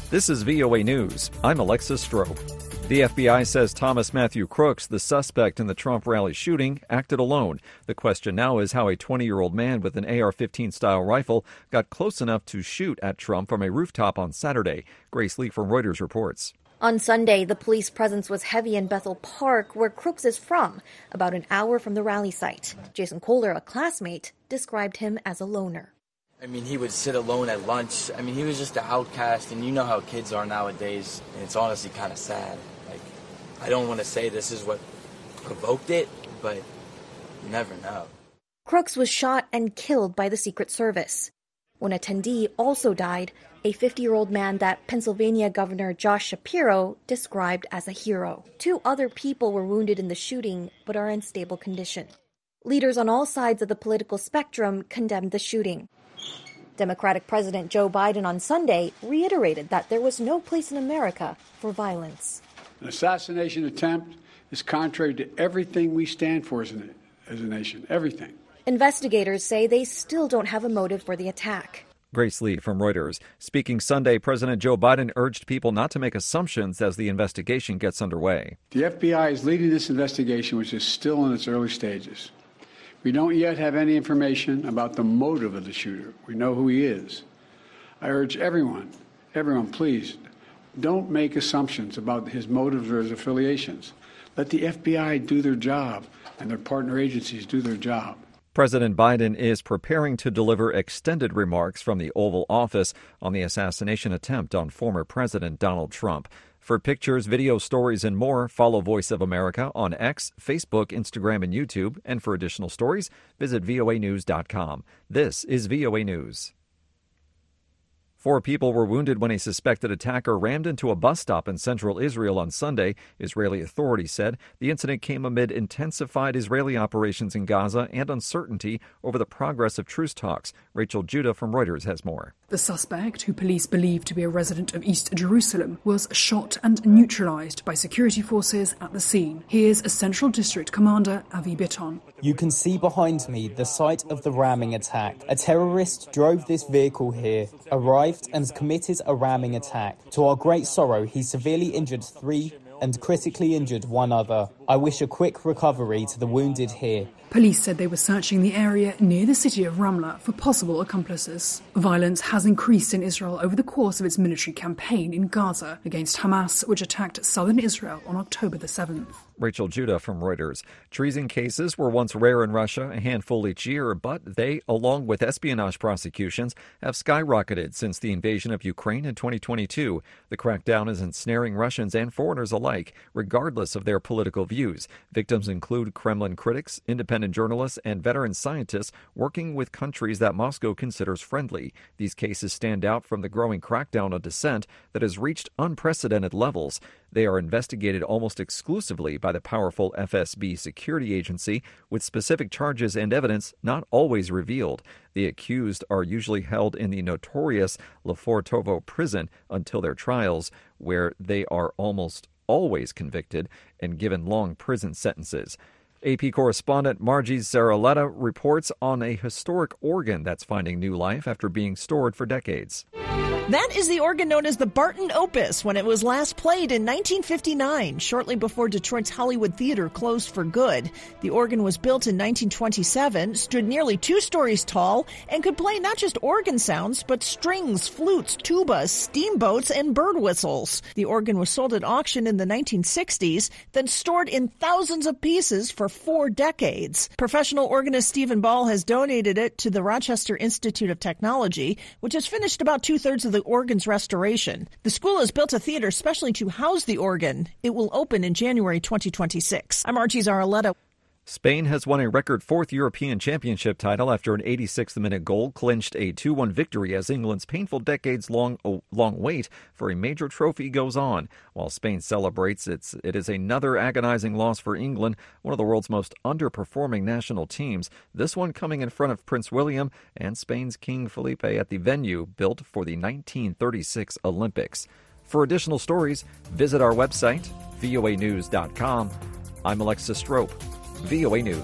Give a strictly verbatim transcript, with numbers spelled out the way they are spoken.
This is V O A News. I'm Alexis Strope. The F B I says Thomas Matthew Crooks, the suspect in the Trump rally shooting, acted alone. The question now is how a twenty-year-old man with an A R fifteen style rifle got close enough to shoot at Trump from a rooftop on Saturday. Grace Lee from Reuters reports. On Sunday, the police presence was heavy in Bethel Park, where Crooks is from, about an hour from the rally site. Jason Kohler, a classmate, described him as a loner. I mean, he would sit alone at lunch. I mean, he was just an outcast, and you know how kids are nowadays, and it's honestly kind of sad. Like, I don't want to say this is what provoked it, but you never know. Crooks was shot and killed by the Secret Service. One attendee also died, a fifty-year-old man that Pennsylvania Governor Josh Shapiro described as a hero. Two other people were wounded in the shooting, but are in stable condition. Leaders on all sides of the political spectrum condemned the shooting. Democratic President Joe Biden on Sunday reiterated that there was no place in America for violence. An assassination attempt is contrary to everything we stand for as a, as a nation, everything. Investigators say they still don't have a motive for the attack. Grace Lee from Reuters. Speaking Sunday, President Joe Biden urged people not to make assumptions as the investigation gets underway. The F B I is leading this investigation, which is still in its early stages. We don't yet have any information about the motive of the shooter. We know who he is. I urge everyone, everyone, please, don't make assumptions about his motives or his affiliations. Let the F B I do their job and their partner agencies do their job. President Biden is preparing to deliver extended remarks from the Oval Office on the assassination attempt on former President Donald Trump. For pictures, video stories, and more, follow Voice of America on X, Facebook, Instagram, and YouTube. And for additional stories, visit V O A news dot com. This is V O A News. Four people were wounded when a suspected attacker rammed into a bus stop in central Israel on Sunday, Israeli authorities said. The incident came amid intensified Israeli operations in Gaza and uncertainty over the progress of truce talks. Rachel Judah from Reuters has more. The suspect, who police believe to be a resident of East Jerusalem, was shot and neutralized by security forces at the scene. Here's a Central District Commander, Avi Bitton. You can see behind me the site of the ramming attack. A terrorist drove this vehicle here, arrived and committed a ramming attack. To our great sorrow, he severely injured three and critically injured one other. I wish a quick recovery to the wounded here. Police said they were searching the area near the city of Ramla for possible accomplices. Violence has increased in Israel over the course of its military campaign in Gaza against Hamas, which attacked southern Israel on October the seventh. Rachel Judah from Reuters. Treason cases were once rare in Russia, a handful each year, but they, along with espionage prosecutions, have skyrocketed since the invasion of Ukraine in twenty twenty-two. The crackdown is ensnaring Russians and foreigners alike, regardless of their political views. Victims include Kremlin critics, independent journalists, and veteran scientists working with countries that Moscow considers friendly. These cases stand out from the growing crackdown on dissent that has reached unprecedented levels. They are investigated almost exclusively by the powerful F S B security agency, with specific charges and evidence not always revealed. The accused are usually held in the notorious Lefortovo prison until their trials, where they are almost always convicted and given long prison sentences. A P correspondent Margie Zaraletta reports on a historic organ that's finding new life after being stored for decades. That is the organ known as the Barton Opus when it was last played in nineteen fifty-nine, shortly before Detroit's Hollywood Theater closed for good. The organ was built in nineteen twenty-seven, stood nearly two stories tall, and could play not just organ sounds, but strings, flutes, tubas, steamboats, and bird whistles. The organ was sold at auction in the nineteen sixties, then stored in thousands of pieces for four decades. Professional organist Stephen Ball has donated it to the Rochester Institute of Technology, which has finished about two-thirds of the organ's restoration. The school has built a theater specially to house the organ. It will open in January twenty twenty-six. I'm Archie Zaraletta. Spain has won a record fourth European Championship title after an eighty-sixth minute goal clinched a two one victory as England's painful decades-long oh, long wait for a major trophy goes on. While Spain celebrates, it's, it is another agonizing loss for England, one of the world's most underperforming national teams, this one coming in front of Prince William and Spain's King Felipe at the venue built for the nineteen thirty-six Olympics. For additional stories, visit our website, V O A news dot com. I'm Alexis Strope. V O A News.